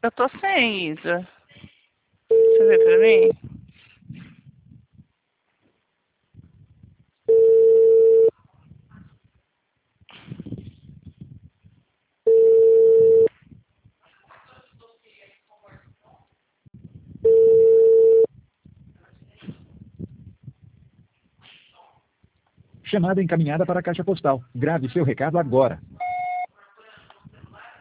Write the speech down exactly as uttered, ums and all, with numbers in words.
Eu tô sem, Isa. Você vê pra mim? Chamada encaminhada para a caixa postal. Grave seu recado agora.